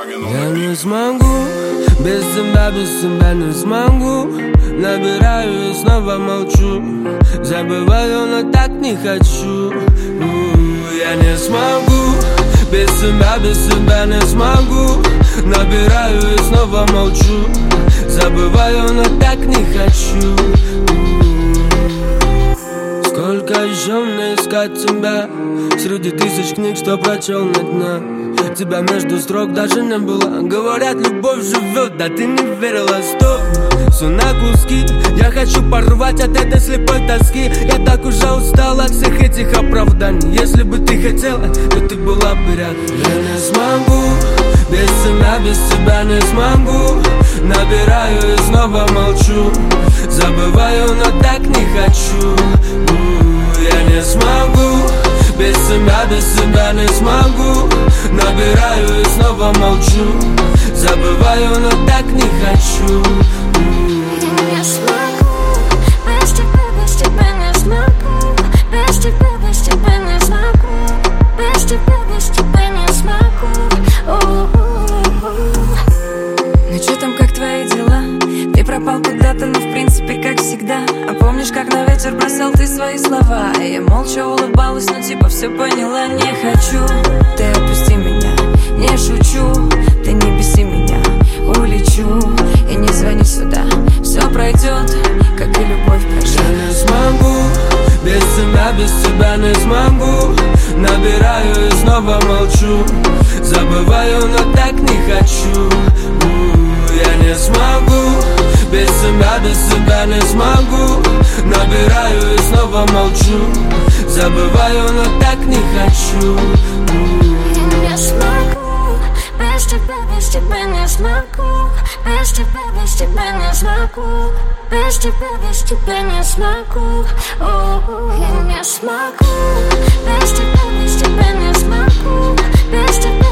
Я не смогу, без тебя не смогу. Набираю и снова молчу. Забываю, но так не хочу. Я не смогу, без тебя не смогу. Набираю и снова молчу. Забываю, но так не хочу. Сколько еще мне искать тебя среди тысяч книг, что прочел на днях? Тебя между строк даже не было. Говорят, любовь живет, да ты не верила. Стоп, все на куски. Я хочу порвать от этой слепой тоски. Я так уже устал от всех этих оправданий. Если бы ты хотела, то ты была бы рядом. Я не смогу, без тебя не смогу. Набираю и снова молчу. Забываю, но так не хочу. Я не смогу, без тебя не смогу. Набираю и снова молчу. Забываю, но так не хочу. Я не смогу, без тебя не смогу. Без тебя не смогу. Без тебя не смогу. Ну чё там, как твои дела? Ты пропал куда-то, но в принципе как всегда. А помнишь, как на ветер бросал ты свои слова? Я молча улыбалась, но типа все поняла. Не хочу, ты отпусти меня. Не шучу, ты не беси меня. Улечу и не звони сюда. Все пройдет, как и любовь прошла. Я не смогу, без тебя не смогу. Набираю и снова молчу. Забываю, но так не хочу. Я не смогу, без тебя не смогу. Набираю и снова молчу. Забываю, но так не хочу. Я не смогу, без тебя не смогу. Без тебя не смогу. Без тебя не смогу. Я не смогу, без тебя не смогу. Без тебя